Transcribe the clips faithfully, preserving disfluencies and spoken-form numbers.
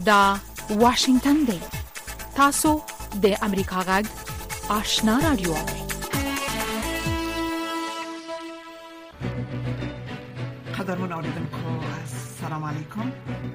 دا واشنگتن دی. تاسو د امریکا غږ آشنا رادیو. قدرمن اوریدونکو السلام علیکم.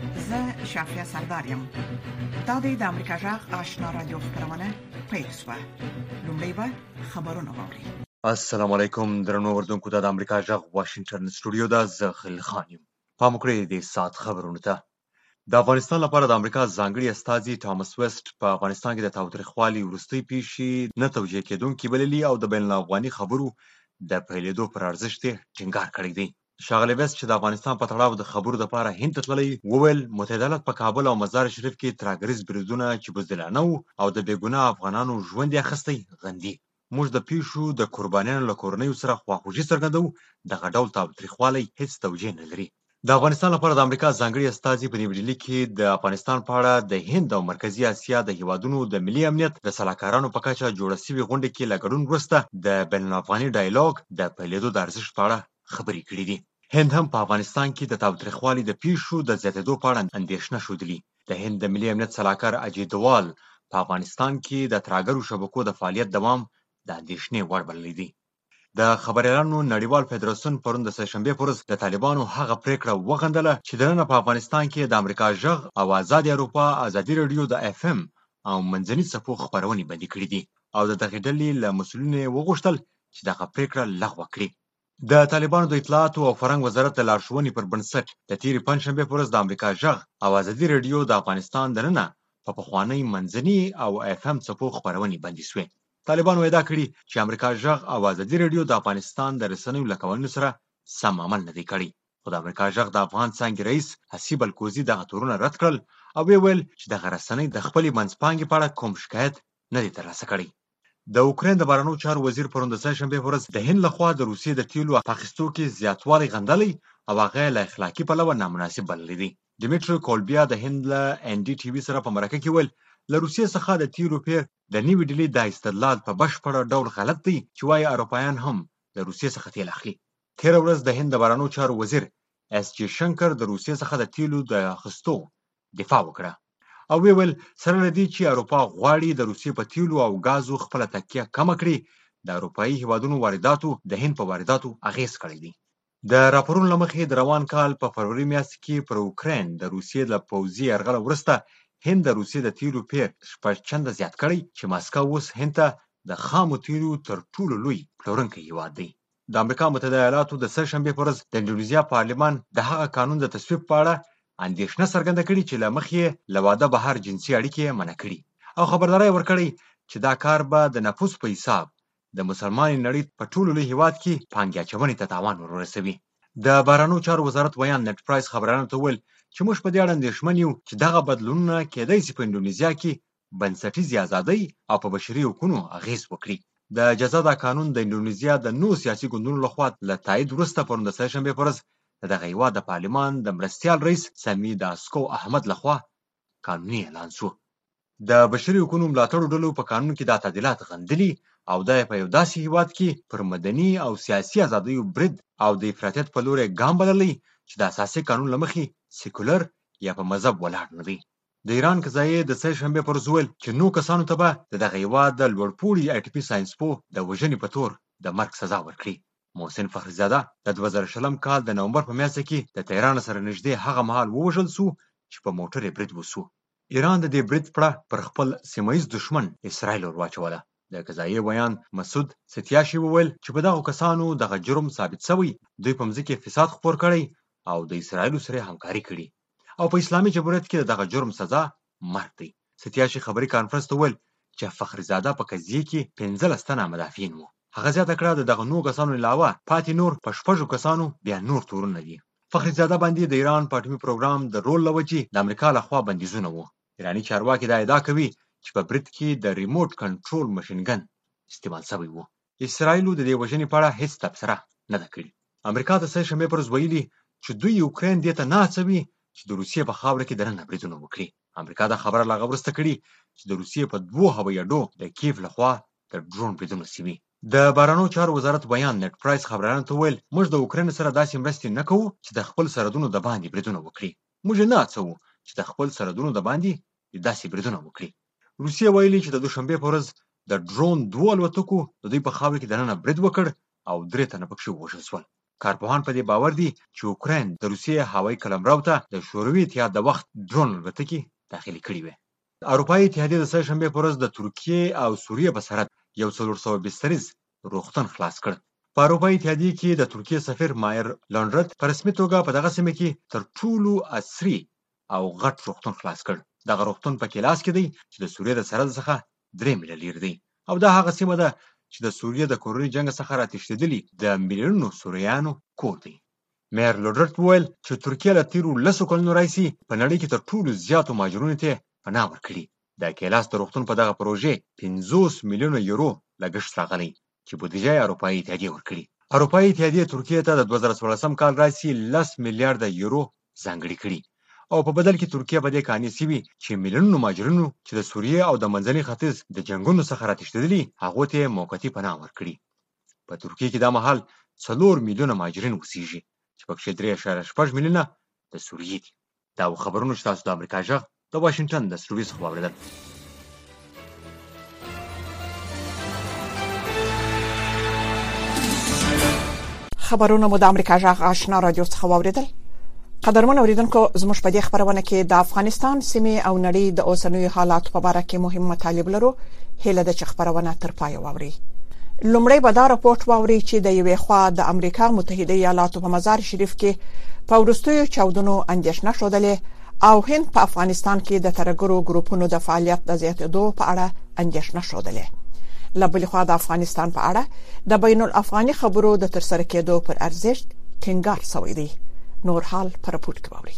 زه شافیا سردارم. دا د امریکا غږ آشنا رادیو خبرونه پیښ شوه. لومړی به خبرونه واوري. السلام علیکم درنو اوریدونکو، د امریکا غږ واشنگټن سټوډیو دا زه خلیل خان یم. پام وکړئ د سات خبرونه ته. د افغانستان لپاره د امریکا ځانګړي استازي ټامس ویسټ په افغانستان کې د تاوتریخوالي وروستۍ پیښې نه توجیه کېدونکې بللي او د بین الافغاني خبرو د پیلېدو پر ارزښت یې ټینګار کړی دی. ښاغلی ویسټ چې د افغانستان په تړاو د خبرو دپاره هند ته تللی، وویل متحده ایالات په کابل او مزار شریف کې ترهګریز بریدونه چې بزدلانه وو او د بې ګناه افغانانو ژوند یې اخیستی غندي. موږ د پیښو د قربانیانو له کورنیو سره خواخوږي څرګندوو. دغه ډول تاوتریخوالی هېڅ توجیه نه لري. د افغانستان لپاره د امریکا ځانګړي استازي په نیو ډیلي کې د افغانستان په اړه د هند او مرکزي اسیا د هیوادونو د ملي امنیت د سلاکارانو په کچه جوړه شوې غونډه کې له ګډون وروسته د بین الافغاني ډایالوګ د پیلېدو د ارزښت په اړه خبرې کړې دي. هند هم په افغانستان کې د تاوتریخوالي د پیښو د زیاتېدو په اړه اندېښنه ښودلې. د هند د ملي امنیت سلاکار اجیت دوال په افغانستان کې د ترهګرو شبکو د فعالیت دوام د اندېښنې وړ بللی دی. د خبریالانو نړیوال فدراسیون پرون د سهشنبې په ورځ د طالبانو هغه پریکړه وغندله چې دننه په افغانستان کې د امریکا غږ او ازادي اروپا ازادي راډیو د اف ام او منځني څپو خپرونې بندي کړې دي او د دغې ډلې له مسؤلینو یې وغوښتل چې دغه پریکړه لغوه کړي. د طالبانو د اطلاعاتو او فرهنګ وزارت د لارښوونې پر بنسټ د تېرې پنجشنبې په ورځ د امریکا غږ او ازادي راډیو د افغانستان دننه په پخوانۍ منځني او اف ام څپو خپرونې بندي شوې. طالبانو ادعا کړي چې امریکا غږ او ازادي راډیو د افغانستان د رسنیو له قوانینو سره سم عمل نه دی کړی. خو د امریکا غږ د افغان څانګې رئیس حسیب الکوزي دغه تورونه رد کړل او ویې ویل چې دغه رسنۍ د خپلې منځپانګې په اړه کوم شکایت نه دی ترلاسه کړی. د اوکراین د بهرنیو چارو وزیر پرون د سهشنبې په ورځ د هند لخوا د روسیې د تیلو په اخیستو کې زیاتوالی غندلی او هغه یې له اخلاقي پلوه نامناسب بللی دی. ډیمیټري کولبیا د هند له ان ډي ټي وي سره په مرکه کې ویل له روسیې څخه د تیلو پیر د نیوې ډیلي دا استدلال په بشپړه ډول غلط دی چې وایي اروپایان هم د روسیې څخه تیل اخلي. تېره ورځ د هند د بهرنیو چارو وزیر اس جي شنکر د روسیې څخه د تیلو د اخیستو دفاع وکړه او ویې ویل سره له دې چې اروپا غواړي د روسیې په تیلو او ګازو خپله تکیه کمه کړي، د اروپایي هیوادونو وارداتو د هند په وارداتو اغېز کړی دی. د راپورونو له مخې د روان کال په فروری میاشت کې پر اوکراین د روسیې له پوځي یرغله وروسته هند د روسیې د تیلو پیر شپږ چنده زیات کړی چې ماسکو اوس هند ته د خامو تیلو تر ټولو لوی پلورونکی هیواد دی. د امریکا متحده ایالاتو د سهشنبې په ورځ د اندونیزیا پارلمان د هغه قانون د تصویب په اړه اندېښنه څرګنده کړې چې له مخې یې له واده بهر جنسي اړیکې منع کړي او خبرداری ورکړی چې دا کار به د نفوس په حساب د مسلمانې نړۍ په ټولو لوی هیواد کې پانګې اچونې ته تاوان ورسوي. د بهرنیو چارو وزارت ویان نټ پرایس خبریالانو ته وویل چې موږ په دې اړه اندېښمن یو چې دغه بدلونونه کېدای شي په اندونیزیا کې بنسټیزې ازادۍ او په بشري حقونو اغېز وکړي. د جزا دا قانون د اندونیزیا د نورو سیاسي ګوندونو لخوا له تایید وروسته پرون د سهشنبې په ورځ د دغه هېواد د پارلمان د مرستیال رئیس سمي داسکو احمد لخوا قانوني اعلان شو. د بشري حقونو ملاتړو ډلو په قانون کې دا تعدیلات غندلي او دا په یو داسې هېواد کې پر مدني او سیاسي ازادیو برید او د افراطیت په لوري ګام بللی چې د اساسي قانون له مخې سیکولر یا په مذهب ولاړ نه دی. د ایران قضایي د سهشنبې پر ورځ وویل چې نو کسانو ته به د دغه هېواد د لوړپوړي اټومي ساینسپوه د وژنې په تور د مرګ سزا ورکړي. محسن فخرزاده د دوه زره شلم کال د نومبر په میاشت کې د تهران سره نږدې هغه مهال ووژل شو چې په موټر یې برید وشو. ایران د دې برید پړه پر خپل سیمه ییز دښمن اسرائیل ور واچوله. د قضایي ویان مسعود ستیاشي وویل چې په دغو کسانو دغه جرم ثابت شوی، دوی په مځکه فساد خپور کړی او د اسرائیلو سره همکاري کړې او په اسلامي جمهوریت کې دغه جرم سزا مرګ دی. ستیاشي خبري کانفرنس ته وویل چې فخرزاده په قضیه کې پنځلس تنه مدافعین وو. هغه زیاته کړه د دغه نو کسانو علاوه پاتې نور په شپږو کسانو بیا نور تورونه دي. فخرزاده باندې د ایران په اټومي پروګرام د رول له وجې د امریکا لخوا بندیزونه وو. ایراني چارواکي دا ادعا کوي چې په برید کې د ریموټ کنټرول ماشینګن استعمال شوی وو. اسرائیلو د دې وژنې په اړه هیڅ تبصره نه ده کړې. امریکا د سهشنبې پر ورځ ویلي چې دوی اوکراین دې ته نه هڅوي چې د روسیې په خاوره کې دننه بریدونه وکړي. امریکا دا خبره لا وروسته کړي چې د روسیې په دوو هوایي اډو د کیف لخوا د ډرون بریدونه شوي. د بهرنیو چارو وزارت بیان نټ پرایس خبریالانو ته ویل موږ د اوکراین سره داسې مرستې نه کوو چې د خپل سرحدونو د باندې بریدونه وکړي. موږ نه هڅوو چې د خپل سرحدونو د باندې داسې بریدونه وکړي. روسیه ویلي چې د دوشنبې په ورځ د ډرون دوه الوتکو د دوی په خاوره کې دننه برید وکړ او درې تنه پکښې ووژل شول. کارپوهان په دې باور دي چې اوکراین د روسیې هوایي قلمرو ته د شوروي اتحاد د وخت ډرون الوتکې داخلي کړي وې. اروپایي اتحادیه د سهشنبې په ورځ د ترکیې او سوریې په سرحد یو څلور سوه بستریز روغتون خلاص کړ. په اروپایي اتحادیه کې د ترکیې سفیر مایر لانډرت په رسمي توګه په دغه سیمه کې تر ټولو عصري او غټ روغتون خلاص کړ. دغه روغتون په کلاس کې دی چې د سوریې د سرحد څخه درې میله لرې دی او دا هغه سیمه ده چې د سوریې د کورني جنګ څخه راتښتېدلي د میلیونونو سوریانو کور دی. مایر لانډرت وویل چې ترکیه له تیرو لسو کلونو راهیسې په نړۍ کې تر ټولو زیاتو مهاجرینو ته پناه ورکړي. د کلاس د روغتون په دغه پروژې پنځوس میلیونه یورو لګښت راغلی چې بودیجه یې اروپایي اتحادیه ورکړي. اروپایي اتحادیه ترکیې ته د دوه زره څوارلسم کال راهیسې لس میلیارده یورو ځانګړي کړي او په بدل کې ترکیه په دې قانع شوي چې میلیونونو مهاجرینو چې د سوریې او د منځني ختیځ د جنګونو څخه راتښتېدلي هغو ته یې موقتي پناه ورکړي. په ترکیې کې دا مهال څلور میلیونه مهاجرین اوسېږي چې پکښې درې اعشاریه شپږ میلیونه د سوریې دي. دا و خبرونه چې تاسو د امریکا غږ د واشنګټن د سټوډیو څخه واورېدل. خبرونه مو د امریکا غږ آشنا رادیو څخه واورېدل. قدرمن اوریدونکو، زموږ په دې خبرونه کې د افغانستان سیمې او نړۍ د اوسنوي حالاتو په اړه کې مهم مطالب لرو. هیله ده چې خبرونه تر پای واوري. لومړی به دا راپورټ واوري چې د یوې خوا د امریکا متحده ایالاتو په مزار شریف کې په وروستیو چاودنو اندېښنه شودلې او هند په افغانستان کې د ترګرو ګروپونو د فعالیت د زیاتېدو په اړه اندېښنه شودلې. له بلې خوا د افغانستان په اړه د بین الافغاني خبرو د ترسره کېدو پر ارزښت ټینګار شوی دی. نور حال پر راپورټ کوي.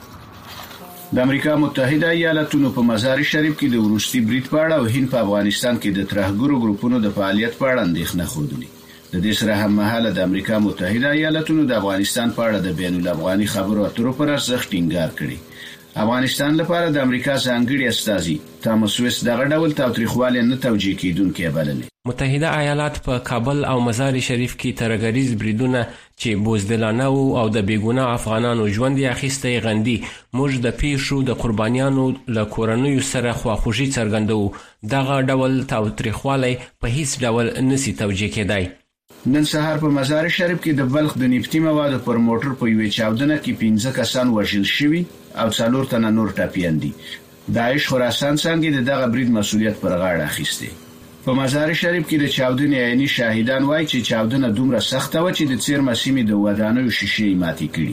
د امریکا متحده ایالاتونو په مزار شریف کې د وروستي برید په اړه او هند په افغانستان کې د ترهګرو ګروپونو د فعالیت په اړه اندېښنه خوده. د دې سره هم مهاله د امریکا متحده ایالاتونو د افغانستان په اړه د بین الافغاني خبرو اترو پر ارزښت ټینګار کړی. افغانستان لپاره د امریکا ځانګړي استازي تامس ویس دغه ډول تاوتریخوالی نه توجیه کیدونکي بللي. متحده ایالات په کابل او مزار شریف کې ترهګریز بریدونه چې بوزدلانه او د بیګناه افغانانو ژوند یې اخیستی غندي. موږ د پیښو د قربانیانو له کورنیو سره خواخوږي څرګندوو. دغه ډول تاوتریخوالی په هیڅ ډول نسی توجیه کېدای. نن سهار په مزار شریف کې د بلخ د نفتی موادو پر موټر په یوې چاودنه کې پنځه کسان وژل شوي او څلور تنه نور ټپیان دي. داعش خراسان څنګه دغه برید مسؤلیت پر غاړه اخیستی. په مزار شریف کې د چاودنې عیني شاهدان وایي چې چاودنه دومره سخته و چې د څیرمه سیمې د ودانیو شیشې ماتې کړي.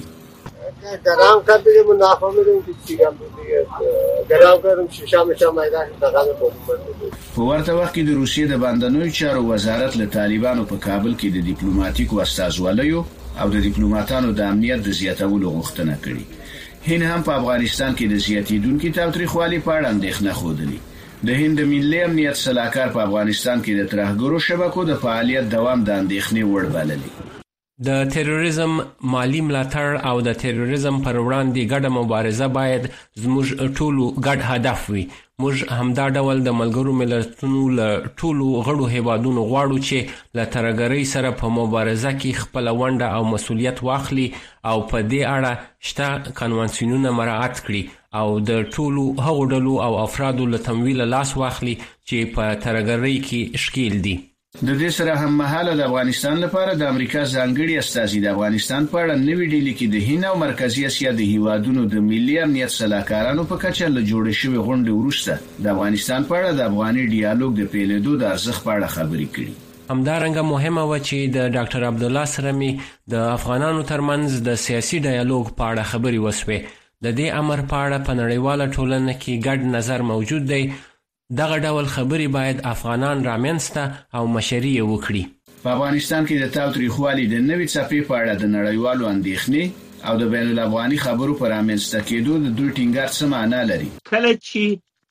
گرام کردیم و نفهمیدیم که چی هم دیگه گرام کردیم شیشه میشه میدان دغه په په ورته وخت کې د روسیې د باندنوي چارو وزارت له طالبانو په کابل کې د ډیپلوماټیکو استازولیو او د ډیپلوماټانو د امنیت د زیاتولو غوښتنه کړې. هند هم په افغانستان کې د زیاتیدونکو تاوتریخوالي په اړه اندېښنه خوده. د هند ملي امنیت صلاحکار په افغانستان کې د ترهګرو شبکو د فعالیت دوام د اندېښنې وړ بللی. د تروریزم مالی ملاتړ او د تروریزم پر وړاندې ګډه مبارزه باید زموږ ټولو ګډ هدف وي. موږ همدا ډول د ملګرو ملتونو له ټولو غړو هیوادونو غواړو چې له ترهګرۍ سره په مبارزه کې خپله ونډه او مسؤلیت واخلي او په دې اړه شته قانونونه مراعات کړي او د ټولو هغو ډلو او افرادو له تمویل لاس واخلي چې په ترهګرۍ کې ښکیل دي. د دې سره هم مهاله د افغانستان لپاره د امریکا ځانګړي استازي د افغانستان په اړه نوې ډیلي کې د هند او مرکزی اسیا د هیوادونو د ملي امنیت صلاحکارانو په کچه له جوړې شوې غونډې وروسته د افغانستان په اړه د افغاني ډیالوګ د پیلېدو د ارزښت په اړه خبرې کړې. همدارنګه مهمه و چې د ډاکټر عبدالله سره می د افغانانو ترمنځ د سیاسي ډیالوګ په اړه خبرې وسوې. د دې امر په اړه په نړیواله ټولنه کې ګډ نظر موجود دی. دغه ډول خبرې باید افغانان رامنځته او مشري وکړي. په افغانستان کې د تاوتریخوالي د نوې څپې په اړه د نړیوالو اندېښنې او د بین الافغاني خبرو پر رامنځته کېدو د دوی ټینګار څه معنا لري. کله چې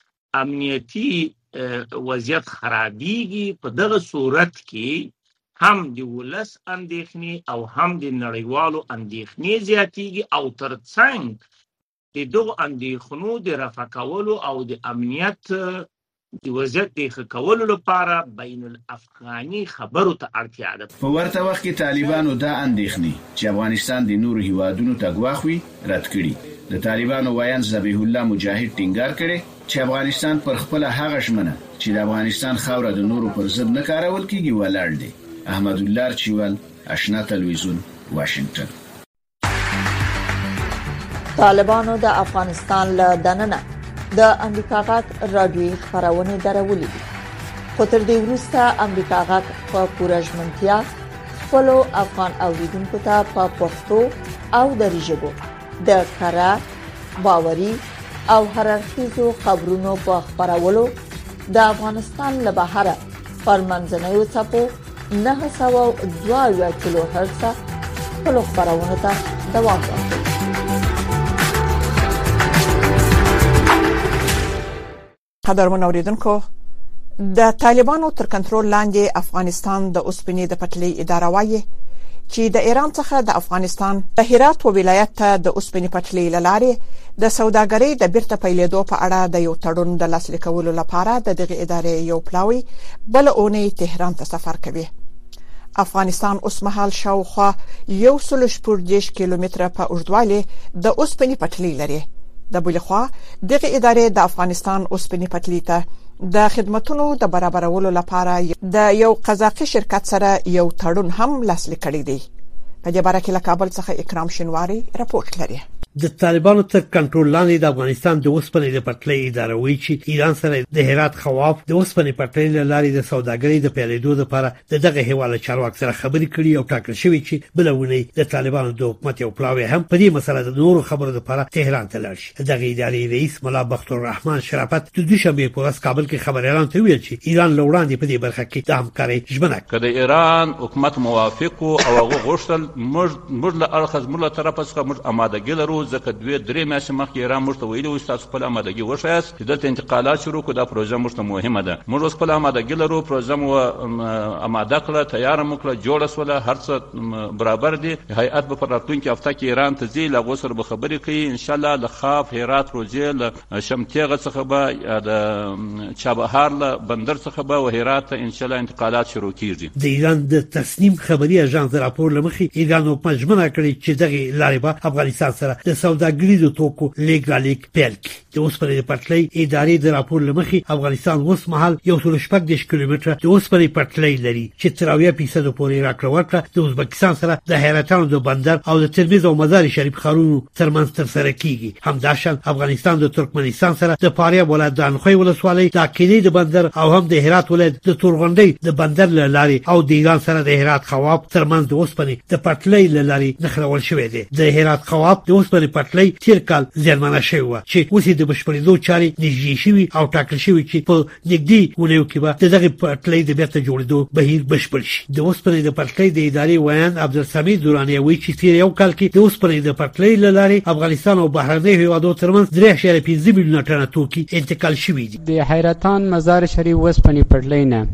امنیتي وضعیت خرابېږي په دغه صورت کې هم د ولس اندېښنې او هم د نړیوالو اندېښنې زیاتېږي او ترڅنګ د دغو اندېښنو د رفع کولو او د امنیت د وضعیت د ښه کولو لپاره بین الافغاني خبرو ته اړتیا ده. په ورته وخت کې طالبانو دا اندېښنې چې افغانستان د نورو هیوادونو ته ګواښ وي رد کړي. د د طالبانو وایان ذبیح الله مجاهد ټینګار کړي چې افغانستان پر خپل هغه ژمنه چې د افغانستان خاوره د نورو پر ضد نه کارول کیږي ولاړ دی. احمد الله چوال، آشنا تلویزیون، واشنگټن. طالبانو د افغانستان له دننه د امریکا غږ رادیوي خبرونه درولې دي، خو تر دې وروسته امریکا غږ په پوره ژمنتیا خپل افغان اوریدونکو ته په پښتو او دری ژبه د کارا باوري او هررخیزو خبرونو په خبرولو د افغانستان له بهره پر منځنیو څپو نه سوه دوه کیلو هرتز خپل خبرونه ته دوام ورکوي. قدرمن اوریدونکو، د طالبانو تر کنټرول لاندې افغانستان د اوسپنې د پټلۍ اداره وایي چې د ایران څخه د افغانستان د هرات ولایت ته د اوسپنې پټلۍ لاره د سوداګرۍ د بیرته پیلېدو په اړه د یو تړون د لاسلیک کولو لپاره د دغه ادارې یو پلاوی بل اونۍ تهران ته سفر کوي. افغانستان اوس مهال شاوخوا یو سل شپږ کیلومتره په اوږدوالي د اوسپنې پټلۍ لري. د بل خوا دغه ادارې د افغانستان اوسپنې پټلۍ ته د خدماتو د برابرولو لپاره د یو قزاقي شرکت سره یو تړون هم لاسلیک کړی دی. په دې باره کې له کابل څخه اکرام شینواری راپورټ لري. د طالبانو تر کنټرول لاندې د افغانستان د اوسپنې د پټلۍ اداره وایي چې ایران سره د هرات خواف د اوسپنې پټلۍ لارې د سوداګرۍ د پیلېدو لپاره د دغه هیواله چارواکو سره خبرې کړي او ټاکل شوی چې بلونه د طالبانو د حکومت یو پلاوی هم په دې مسله د نورو خبرو لپاره تهران ته لاړ شي. دغه ادارې رئیس مولا بختور الرحمن شرافت د دوشنبه په ورځ کابل کې خبريالانو ته ویل چې ایران لوړاندې په دې برخه کې د همکارۍ ژمنه کړې. ایران حکومت موافق او هغه غوښتل موږ موږ له اړخ موږ له طرفه څخه موږ آمادګي لرو، ځکه دوی درې میاشتې مخکې ایران موږ ته ویلي و چې تاسو خپل آمادګي وښایاست چې دلته انتقالات شروع کړو. دا پروژه موږ ته مهمه ده. موږ اوس خپل آمادګي لرو، پروژه مو آماده کړه، تیار مو کړه، جوړه شوله، هر څه برابر دي. هیئت به په راتلونکي هفته کې ایران ته ځي، له هغو سره به خبرې کوي. انشاءالله له خاف هرات روجې له شمتیغه څخه به د چابهار له بندر څخه به و هرات ته انشاءالله انتقالات شروع کیږي. د ایران د تصنیم خبري اژانس راپور لمخې ایران حکومت ژمنه کړې چې دغه لارې به افغانستان سره د سوداګرۍ د توکو لیږد رالېږد پیل کړي. د اوسپنې د پټلۍ ادارې د راپور لمخې افغانستان اوس مهال یو سل شپږ دېرش کیلومتره د اوسپنې پټلۍ لري چې تر اویا فیصده پورې راکړه ورکړه د ازبکستان سره د حیرتانو د بندر او د ترمذ او مزار شریف ښارونو ترمنځ ترسره کیږي. همداشان افغانستان د ترکمنستان سره د فاریاب ولایت د انخوی ولسوالۍ د عقیلې د بندر او هم د هرات ولایت د تورغونډۍ د بندر له لارې او د ایران سره د هرات خواب ترمنځ د اوسپنې د پټلۍ له لارې نښلول شوی دی. د هرات خواب د اوسپنې پټلۍ تیر کال زیانمنه شوی و چې اوس د بشپړېدو چارې نږدې شوي او ټاکل شوي چې په نږدې اونیو کې به د دغه پټلۍ د بیرته جوړېدو بهیر بشپړ شي. د اوسپنې د پټلۍ د ادارې ویان عبدالسمیع دراني وایي چې تیر یو کال کې د اوسپنې د پټلۍ له لارې افغانستان او بهرنیو هیوادو ترمنځ درې اعشاریه پنځه میلیونه ټنه توکي انتقال شوي دي. د حیرتان مزار شریف اوسپنې پټلۍ نه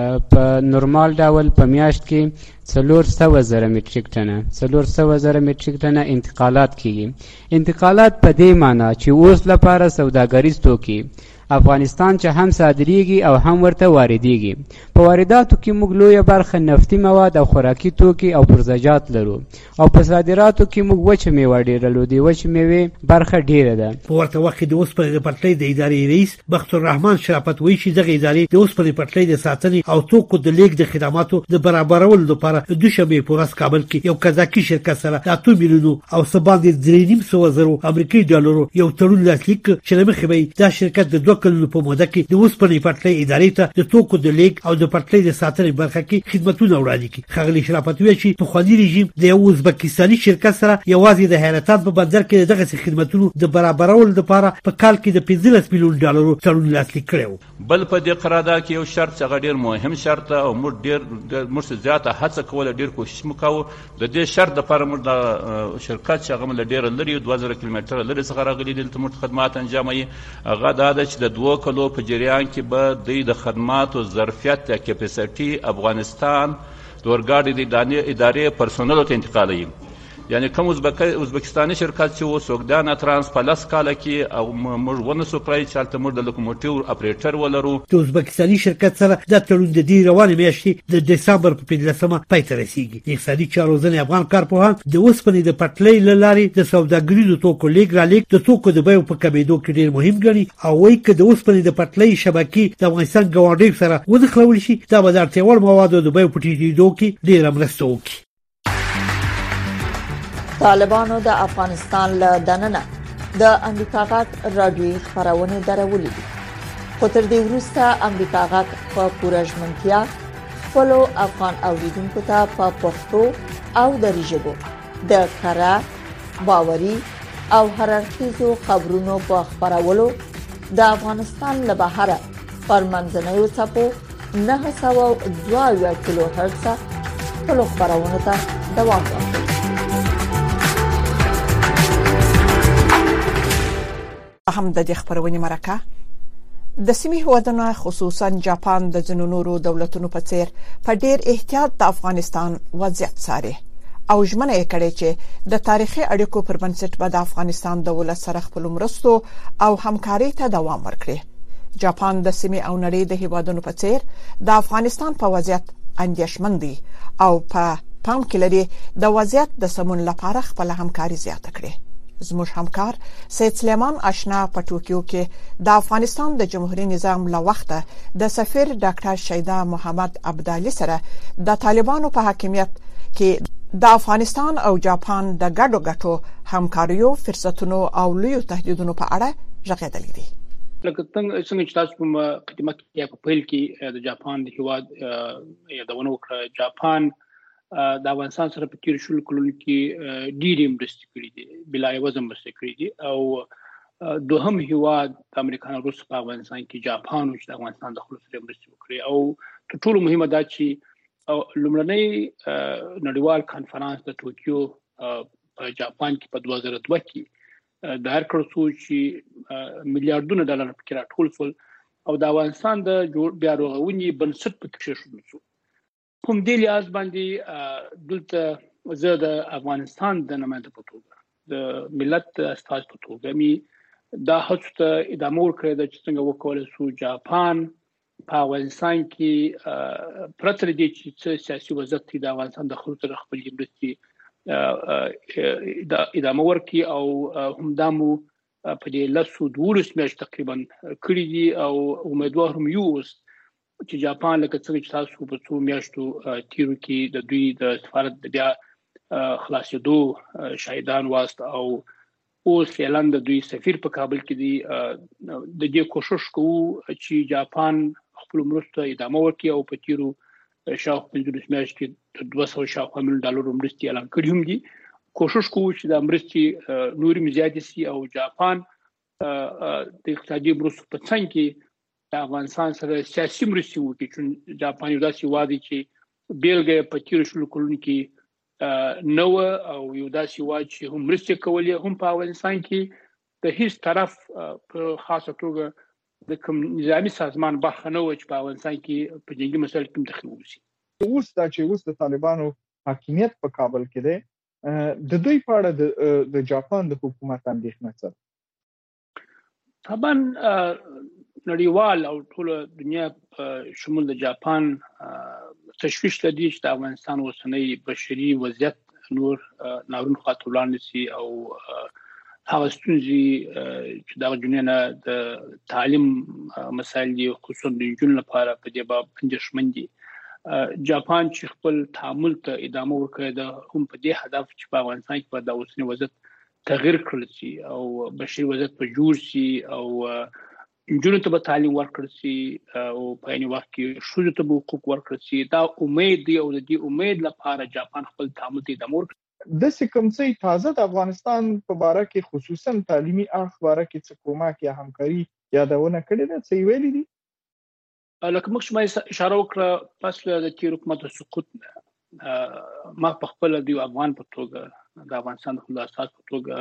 په نورمال ډول په میاشت کې څلور سوه زره متریک ټنه څلور سوه زره متریک ټنه انتقالات کیږي. انتقالات په دې معنی چې اوس لپاره سوداګریز توکي افغانستان چې هم صادریږي او هم ورته واردېږي. په وارداتو کې موږ لویه برخه نفتي مواد او خوراکي توکي او پرزجات لرو او په صادراتو کې موږ وچه میوه ډېره لرو. د وچې میوې برخه ډېره ده. په ورته وخت کې د اوسپنې د پټلۍ د ادارې رئیس بختور الرحمن شرافت وایي چې دغه ادارې د اوسپنې پټلۍ د ساتنې او توکو د لیږد د خدماتو د برابرولو لپاره د دوشنبې په ورځ کابل کې یو قزاقي شرکت سره د اتو میلیونو او څه باندې درې نیم سوه زرو امریکایي ډالرو یو تړون لاسلیک کړ چې له مخې به دا شرکت د دوه کلونو په موده کې د اوسپنې پټلۍ ادارې ته د توکو د لیږد او د پټلۍ د ساتنې برخه کې خدمتونه وړاندې کړي. ښاغلي شرافت وایي چې پخواني رژیم د یو ازبکستاني شرکت سره یوازې د حیرتان په بندر کې دغسې خدمتونو د برابرولو لپاره په کال کې د پنځلس میلیون ډالرو تړون لاسلیک کړی و. بل په دې قرارداد کې یو شرط چې هغه ډېر مهم شرط او موږ ډېر موږ زیاته هڅه کوله، ډېر کوشش مو کاوه. د دې شرط دپاره موږ د شرکت چې هغه له ډېره لرې دوه زره کیلومتره لرې څخه راغلي دي دلته موږ خدمات انجاموي. هغه دا ده چې د دوه کلو په جریان کې به دوی د خدماتو ظرفیت یا کیپیسټي افغانستان د اورګاډي د ادارې پرسونلو ته انتقالوي. یعنی کوم ازبکستاني شرکت چې و سوګدانا ترانس په لاس کال کې او موږ ونه سو کړی چې البته موږ د لوکوموټیو اپریټر ولرو. د ازبکستاني شرکت سره د تړون د دې روانې میاشتې د دسمبر په پنځلسمه پای ته رسیږي. د اقتصادي چارو ځینې افغان کارپوهان د اوسپنې د پټلۍ له لارې د سوداګریزو توکو لیږد رالېږد د توکو د بیو په کمېدو کې ډېر مهم ګڼي او وایي که د اوسپنې د پټلۍ شبکې د افغانستان ګاونډیو سره ونښلول شي دا به د اړتیا وړ موادو د بیو په ټیټېدو کې ډېره مرسته وکړي. طالبانو د افغانستان له دننه د امریکا غږ راډیویي خپرونې درولې دي، خو تر دې وروسته امریکا غږ په پوره ژمنتیا خپلو افغان اوریدونکو ته په پښتو او دری ژبو د کره، باوري او هررخیزو خبرونو په خپرولو د افغانستان له بهره پر منځنیو څپو نهه سوه دوه اویا کیلو هرتز خپلو خپرونو ته دوام ورکوي. هم د دې خبرونې مرکه د سیمې هیوادونو خصوصا جاپان د ځینو نورو دولتونو په څیر په ډیر احتیاط د افغانستان وضعیت څاري او ژمنه یې کړې چې د تاریخي اړیکو پر بنسټ به د افغانستان د ولس سره خپل مرستو او همکاري ته دوام ورکړي. جاپان د سیمې او نړۍ د هیوادونو په څیر د افغانستان په وضعیت اندېښمن دي او په پام کې لري د وضعیت د سمون لپاره خپل همکاري زیاته کړي. زموږ همکار سید سلیمان آشنا په ټوکیو کې د افغانستان د جمهوریت نظام له وخته د سفیر ډاکټر شیدا محمد عبدالي سره د طالبانو په حاکمیت کې د افغانستان او جاپان د ګډو ګټو همکاریو فرصتونو او لویو تهدیدونو په اړه ژغېدلې دي. لکه څنګه چې تاسو په خدمت کې په پیل کې د جاپان د هیواد یادونه وکړه، جاپان د افغانستان سره په تیر شلو کلونو کې ډېرې مرستې کړې دي، بلا عوض مرستې کړې دي او دوهم هیواد د امریکا نه وروسته په افغانستان کې جاپان چې د افغانستان د خلکو سره مرستې وکړي او تر ټولو مهمه دا چې لومړنی نړیوال کانفرنس د ټوکیو په جاپان کې په دوه زره دوه کې د هر کړو چې میلیارډونه ډالر پکې راټول شول او د افغانستان د بیا رغونې بنسټ پکې کېښودل شو. کوم دی لیاز باندې دلته زه د افغانستان د نماینده په توګه د ملت استاذ په توګه می دا هڅه ته ادامه ورکړه چې څنګه وکولای شو جاپان په افغانستان کې پرته دې چې سیاسي وضعیت د افغانستان د خلکو سره خپل مرستې د ادامه ورکړي او همدامو په دې لاسو دولس میاشتې تقریبا کړې دي او امیدوار هم یو چې جاپان لکه څنګه چې تاسو په څو میاشتو تیرو کې د دوی د سفارت د بیا خلاصېدو شاهدان واست او اوس فعلا د دوی سفیر په کابل کې دی. د دې کوشش کوو چې جاپان خپل مرسته ادامه ورکړي او په تیرو شاوخوا پنځلس میاشتو کې دوه سوه شاوخوا میلیون ډالرو مرستې اعلان کړي هم دي. کوشش کوو چې د مرستې نورې هم زیاتې سي او جاپان د اقتصادي مرستو په څنګ کې د افغانستان سره سیاسي مرستې وکړي چې جاپان یو داسې هیواد دی چې بیلګه په تیرو شلو کلونو کې نه وه او یو داسې هیواد چې هم مرستې کولې هم په افغانستان کې د هیڅ طرف په خاصه توګه د کوم نظامي سازمان برخه نه وه چې په افغانستان کې په جنګي مسایلو کې مداخله وشي. اوس دا چې اوس د طالبانو حاکمیت په کابل کې دی د دوی په اړه د جاپان د حکومت اندېښنه څه؟ طبعا نړیوال او ټول دنیا شمول د جاپان تشویش لري چې د افغانستان اوسنۍ بشري وضعیت نور نارون خاطر وړاندې سي او هغه ستونزې چې د جنونه د تعلیم مسایل دي خصوصا د جنونو لپاره په دې باب اندېښمن دي. جاپان چې خپل تعامل ته ادامه ورکړي د هم په دې هدف چې په افغانستان کې په د اوسنۍ وضعیت تغیر کړل شي او بشري وضعیت په جوړ شي او جنونو ته به تعلیم ورکړل شي او په عین وخت کې ښځو ته به حقوق ورکړل شي. دا امید دی او د دې امید لپاره جاپان خپل تعامل ته ادامه ورکړي. د کوم څه تازه د افغانستان په باره کې خصوصا تعلیمي اړخ باره کې څه کومک یا همکاري یادونه کړې ده څه ویلي دي؟ لکه موږ شمه اشاره وکړه پس د تیر حکومت سقوط ما په خپل د افغان په توګه د افغانستان د خپل اساس په توګه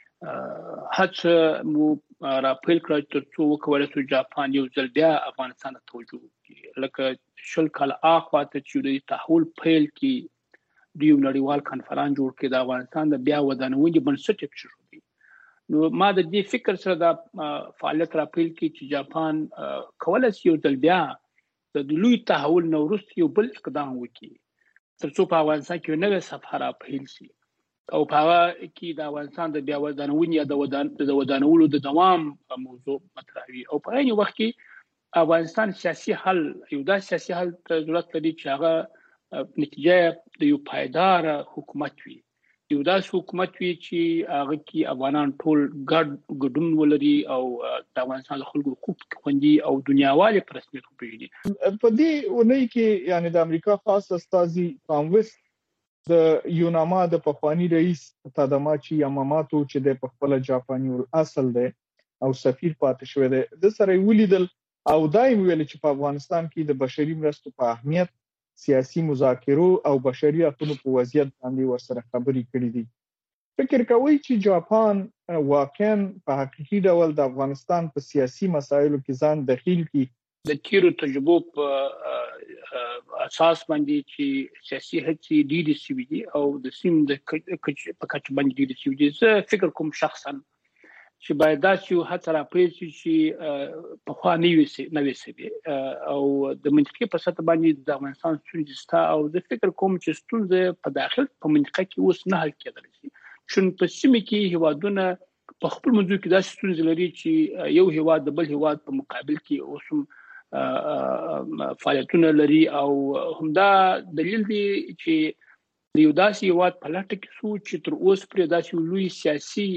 هڅه مو را پیل کړ تر څو وکولای شو جاپان یو ځل بیا افغانستان ته توجه وکړي. لکه شل کال اخوا ته چې د تحول پیل کې د یو نړیوال کانفرنس جوړ کړي د افغانستان د بیا ودانونې بنسټ یې کېښودی. نو ما د دې فکر سره د فعالیت راپیل کې چې جاپان کولای شي یو ځل بیا د لوی تحول نه وروسته یو بل اقدام وکړي ترڅو په افغانستان کې یو نوې صفحه راپیل شي او په هغه کې د افغانستان د بیا ودانونې یا د ودان د ودانولو د دوام موضوع مطرح وي او په عین وخت کې افغانستان سیاسي حل یو داسې سیاسي حل ته ضرورت لري چې هغه نتیجه د یو پایدار حکومت وي، یو داسې حکومت وي چې هغه کې افغانان ټول ګډ ګډون ولري او د افغانستان د خلکو حقوق خوندي او دنیاوالې په رسمیت وپېژني. په دې اونۍ کې یعنی د امریکا خاص استازي ټام ویست د یوناما د پخوانی رئیس تاداماچی یاماماتو چې د خپل جاپاني اصل دی او سفیر پاتې شوی دی د سره ولیدل او دایم ویل چې په افغانستان کې د بشري مرستو په اهمیت، سیاسي مذاکرو او بشري حقوقو په وضعیت باندې ورسره خبرې کړې دي. فکر کوي چې جاپان واقعا په حقیقي ډول د افغانستان په سیاسي مسایلو کې ځان دخیل کړي د تیرو تجربو په اساس باندې چې سیاسي هڅې ډېرې شوي دي او د سیمې د په کچه باندې ډېرې شوي دي. زه فکر کوم شخصا چې باید داسې هڅه راپیل شي چې پخوا نه وي شوي او د منطقې په سطح باندې د افغانستان ستونزې شته او زه فکر کوم چې ستونزې په داخل په منطقه کې اوس نه حل کېدلی شي. چون په سیمه کې هیوادونه په خپل منځو کې داسې ستونزې لري چې یو هیواد د بل هیواد په مقابل کې اوس هم فعالیتونه لري او همدا دلیل دی چې د یو داسې هیواد په لټه کې څو چې تر اوسه پرې داسې لوی سیاسي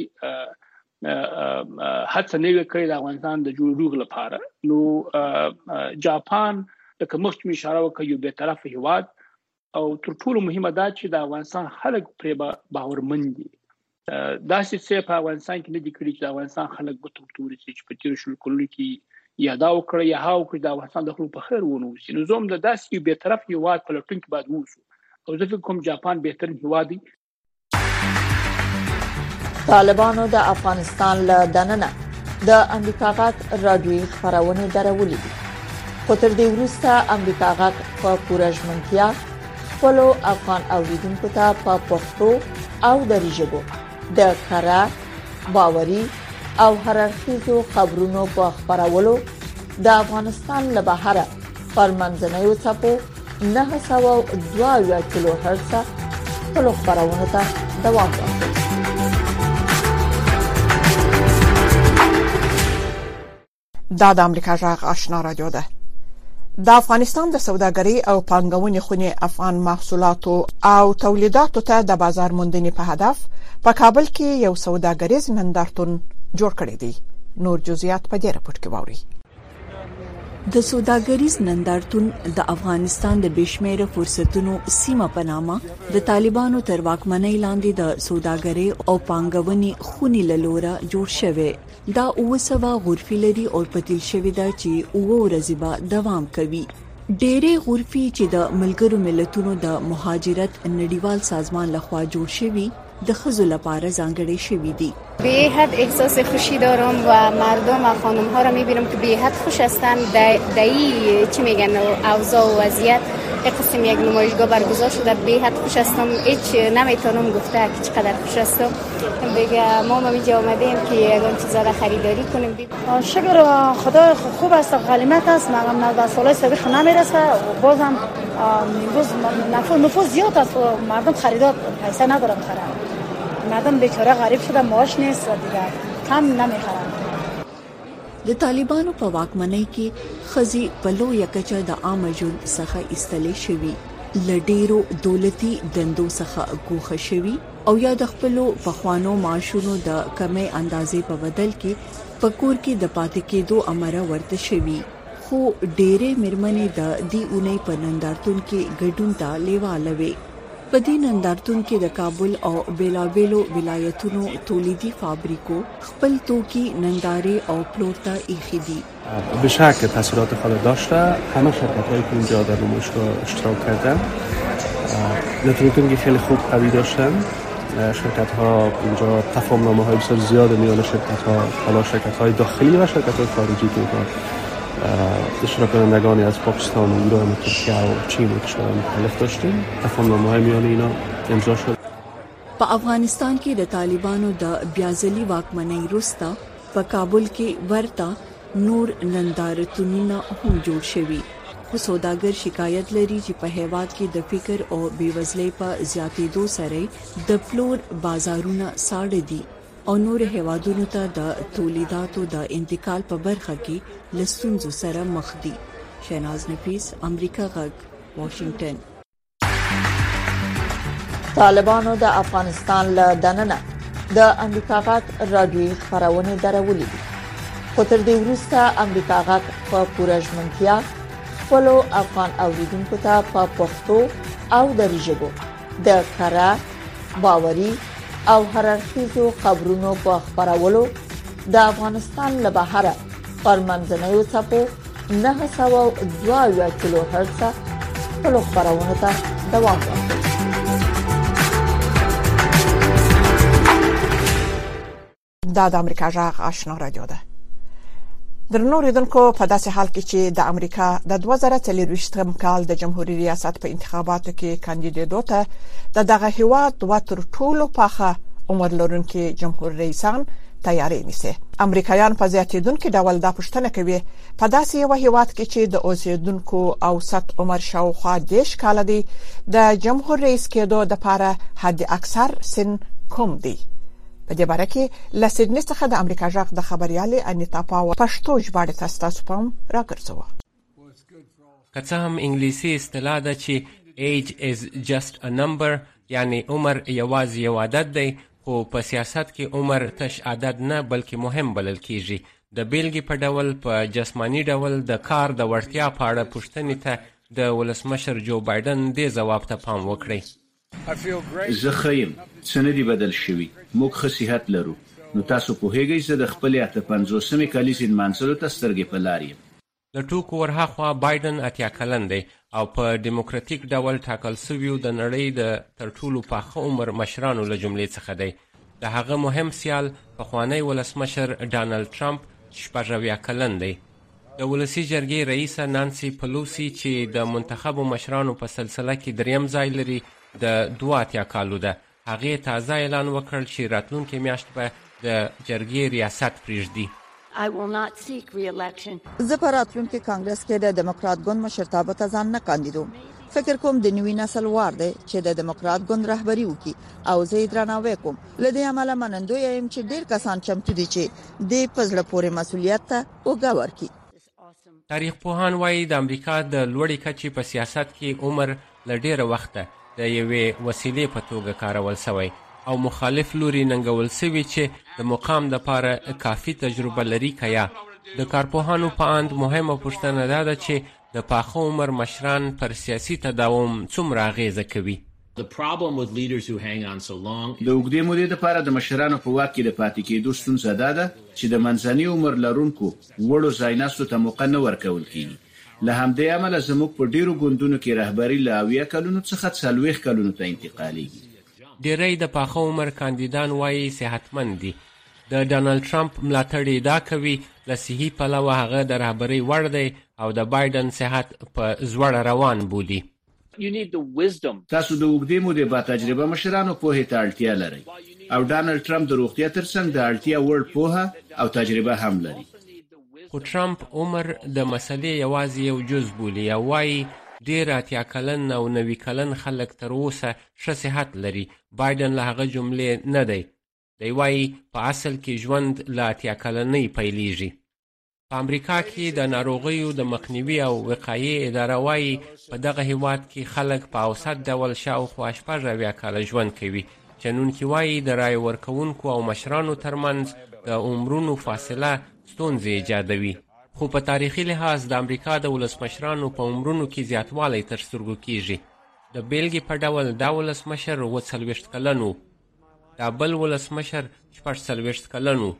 هڅه نه وي کړې د افغانستان د جوړولو لپاره. نو جاپان لکه مخکې مې اشاره وکړه یو بېطرفه هیواد او تر ټولو مهمه دا چې د افغانستان خلک پرې باورمند دي. داسې څه په افغانستان کې نه دي کړي چې د افغانستان خلک ګوتو ګوتو ورسي چې په تېرو شلو کلونو کې یا دا وکړه یا هغه وکړي د افغانستان د خلکو په خیر ونه اوسي. نو زه هم د داسې یو بېطرف هیواد په لټون کې باید واوسو او زه فکر کوم جاپان بهترین هیواد دی. طالبانو د افغانستان له دننه د امریکا غږ راډیوي خبرونه درولې دي خو تر دې وروسته امریکا غږ په پوره ژمنتیا خپل افغان اوریدونکو ته په پښتو او دری ژبه د کره باوري او هررخیزو خبرونو په خبرولو د افغانستان له بهره پر منځنوي څپو نه سوه دوه کیلو هرتز خپل خبرونه ته دوام ورکوي. دا د امریکا غږ آشنا رادیو ده. د افغانستان د سوداګرۍ او پانګونې خونې افغان محصولاتو او تولیداتو ته د بازار موندنې په هدف په کابل کې یو سوداګریز نندارتون جوړ کړی دی. نور جزئیات په دې راپور کې واورئ. د سوداګریز نندارتون د افغانستان د بشمیره فرصتونو سیمه په نامه د طالبانو تر واکمنۍ لاندې د سوداګرۍ او پانګونې خونې للوره جوړ شوی. دا اوسوا غرفي لري او پتیل شوی دا چې او ورځې به دوام کوي. ډېرې غرفي چې د ملګرو ملتونو د مهاجرت نړیوال سازمان لخوا جوړ شوی د خزو لپاره ځانګړې شوی دي. به حد احساس خوشی دارم و مردم و خانم ها را میبینم که به حد خوش هستند. دایی چی میگن اوضاع و وضعیت قسم یک نمایشگاه برگزار شده به حد خوش هستم. هیچ نمیتونم گفته که چقدر خوش هستم. دیگه ما هم اینجا اومدیم که یگان چیزا را خریداری کنیم. شکر خدا خوب است، غنیمت است. مردم در سالهای سابق نمیرسه و بازم امروز نفوذ زیاد است و مردم خریدار پیسه ندارن خرید. مردم بیچاره غریب شده، معاش نیست و دیگه کم نمیخرن. د طالبانو په واکمنۍ کې خزي په لویه کچه د عام ژوند څخه ایستلې شوي، لډیرو دولتي دندو څخه ګوښه شوي او یا د خپلو پخوانو معاشونو د کمې اندازې په بدل کې په کور کې د پاتې کېدو امر ورته شوي. خو ډېرې مېرمنې د دې اونۍ په نندارتون کې ګډون ته لیواله وې. په دې نندارتون کې د کابل او بیلابیلو ولایتونو تولیدي فابریکو خپل توکي نندارې او پلور ته ایښي دي. به شک تاثیرات خاله داشته. همه شرکت‌هایی که اینجا در نمایشگاه اشتراک کردن نتورکینگ خیلی خوب قوی داشتن. شرکت‌ها اینجا تفاهم‌نامه‌های بسیار زیاد میان شرکت‌ها، حالا شرکت‌های داخلی و شرکت‌های خارجی که اه، اشتراک کنندگانی از پاکستان و ایران و ترکیه و چین و کشورهای مختلف داشتیم. تفاهم‌نامه‌های میان اینا امضا شد. په افغانستان کې د طالبانو د بیازلي واکمنۍ وروسته په کابل کې ورته نور نندارتونونه هم جوړ شوي. خو سوداګر شکایت لري چې په هیواد کې د فکر او بیوزلۍ په زیاتېدو سره د پلور بازارونه ساړه دي او نور هیوادونو ته د تولیداتو د انتقال په برخه کې له ستونزو سره مخ دي. شیناز نفیس، امریکا غږ، واشنگټن. طالبانو د افغانستان له دننه د امریکا غږ رادیوي خبرونه درولې دي. خو تر دې وروسته امریکا غږ په پوره ژمنتیا خپل افغان اوریدونکو ته په پښتو او دری ژبه د کره باوري او هررخیزو خبرونو په خبرولو د افغانستان له بهره پر منځنیو څپو نه سوه دوه اویا کیلو هرتز خپل خبرونه ته دوام ورکوي. دا د امریکا غږ آشنا رادیو ده. درنو ریدونکو، په داسې حال کې چې د امریکا د دوه زره څلورویشتم کال د جمهوریت ریاست په انتخاباتو کې کاندیدېدو ته د دغه هیواد دوه تر ټولو پاخه عمر لرونکي جمهور رئیسان تیاری نیسي. امریکایان په زیاتېدونکو ډول دا پوښتنه کوي په داسې یو هیواد کې چې د اوسیدونکو اوسط عمر شاوخوا دیش کال دی د جمهور رئیس کېدو لپاره حد اکثر سن کوم دی. په دې باره کې له سیدنی څخه د امریکا غږ د خبريالې انیتا پاو پښتو ژباړه تاسو پام راګرځو. که څه هم انګلیسي اصطلاح ده چې age is just a number، یعنی عمر یوازې یو عدد دی، خو په سیاست کې عمر تش عدد نه بلکې مهم بلل کیږي. د بیلګې په ډول په جسمانی ډول د کار د وړتیا په اړه پوښتنې ته د ولسمشر جو بایدن دې ځواب ته پام وکړي. زه خیم څه نه دی بدل شوی، موږ ښه صحت لرو. نو تاسو په هیګی زه د خپل اته پنځوسمې کلیزې منځلو ته سترګې په لار یم. د ټوکو ورهاخوا بایدن اتیا کلن دی او په دیموکراتیک ډول ټاکل شوی د نړۍ د تر ټولو پاخه عمر مشرانو له جملې څخه دی. د هغه مهم سیال پخوانی ولسمشر ډانلډ ټرمپ شپږ اویا کلن دی. د ولسی جرګې رئیسه نانسی پلوسی چې د منتخبو مشرانو په سلسله کې دریم ځای لري د دوه اتیا کالو ده. هغه تازه اعلان وکړ چې راتلونکي میاشت به د جرګې ریاست پریږدي. زه په راتلونکي کانګرس کې د دموکرات ګوند مشرتابه ته ځان نه کاندیدوم. فکر کوم د نوي نسل وار دی چې د دموکرات ګوند رهبری وکړي او زه یې درناوی کوم. له دې امله منندوی یم چې ډیر کسان چمتو دي چې د پزړه پورې مسولیت ته وګا ورکړي. تاریخ پوهان وایي د امریکا د لوړې کچې په سیاست کې عمر له ډیره وخته د یوې وسیلې په توګه کارول شوی او مخالف لوري ننګول شوی چې د مقام لپاره کافي تجربه لري کیا. د کارپوهانو په اند مهمه پوښتنه ده ده چې د پاخه عمر مشران پر سیاسي تداوم څومره اغیزه کوي. د اوږدې مودې لپاره د مشرانو په واک کې د پاتې کېدو ستونزه ده چې د منځني عمر لرونکو وړو ځایناستو ته موقع نه ورکول کیږي. له همدې امله زموږ په ډیرو ګوندونو کې رهبری له اویا کلونو څخه څلوېښت کلونو ته انتقالېږي. ډیری د پاخه عمر کاندیدان وایي صحتمند دي. د ډانلډ ټرمپ ملاتړ ادعا کوي له صحي پلوه هغه د رهبرۍ وړ دی او د بایدن صحت په زوړه روان بولي. تاسو د اوږدې مودې با تجربه مشرانو پوهې ته اړتیا لرئ او ډانلډ ټرمپ د روغتیا ترڅنګ د اړتیا وړ پوهه او تجربه هم لري. خو ټرمپ عمر د مسلې یوازې یو جز بولي او وایي ډیر اتیا کلن او نوي کلن خلک تر اوسه ښه صحت لري. بایدن له هغه جملې نه دی. دی وایي په اصل کې ژوند له اتیا کلنۍ پیلیږي. په امریکا کې د ناروغیو د مخنیوي او وقایې اداره وایي په دغه هیواد کې خلک په اوسط ډول شاوخوا شپږ اویا کاله ژوند کوي. چنونکي وایي د رایې ورکوونکو او مشرانو ترمنځ د عمرونو فاصله ستونزې ایجادوي. خو په تاریخي لحاظ د امریکا د ولسمشرانو په عمرونو کې زیاتوالی تر سترګو کیږي. د بیلګې په ډول دا ولسمشر اووه څلوېښت کلن و، دا بل ولسمشر شپږ څلوېښت کلن و.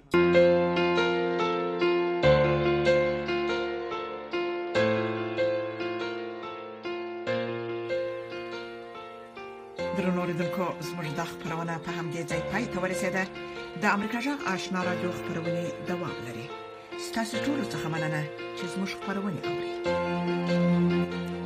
درنو اوریدونکو، زموږ د خبرونه په همدې ځای پای ته ورسېده. د امریکا غږ آشنا رادیو خبرونه دوام لري. تاسو ټول څه مننه چې زموږ خبرونه اوري.